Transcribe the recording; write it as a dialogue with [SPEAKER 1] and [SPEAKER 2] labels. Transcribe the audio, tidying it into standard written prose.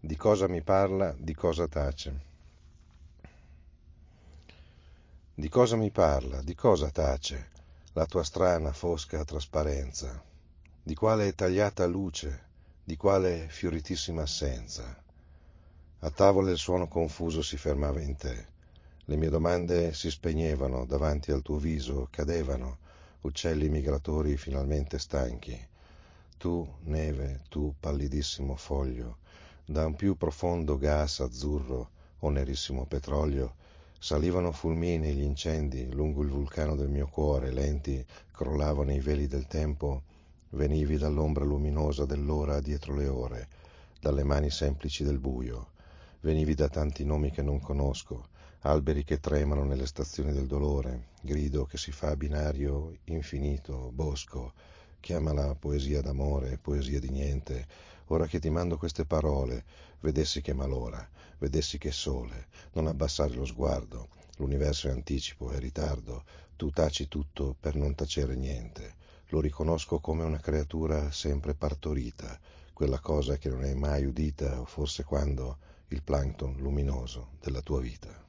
[SPEAKER 1] Di cosa mi parla, di cosa tace. Di cosa mi parla, di cosa tace la tua strana, fosca trasparenza? Di quale tagliata luce, di quale fioritissima assenza? A tavola il suono confuso si fermava in te. Le mie domande si spegnevano davanti al tuo viso, cadevano, uccelli migratori finalmente stanchi. Tu, neve, tu, pallidissimo foglio, da un più profondo gas azzurro o nerissimo petrolio, salivano fulmini gli incendi lungo il vulcano del mio cuore, lenti crollavano i veli del tempo, venivi dall'ombra luminosa dell'ora dietro le ore, dalle mani semplici del buio, venivi da tanti nomi che non conosco, alberi che tremano nelle stazioni del dolore, grido che si fa binario infinito, bosco, chiamala poesia d'amore, poesia di niente. Ora che ti mando queste parole, vedessi che malora, vedessi che sole, non abbassare lo sguardo, l'universo è anticipo, è ritardo, tu taci tutto per non tacere niente. Lo riconosco come una creatura sempre partorita, quella cosa che non hai mai udita, o forse quando il plankton luminoso della tua vita.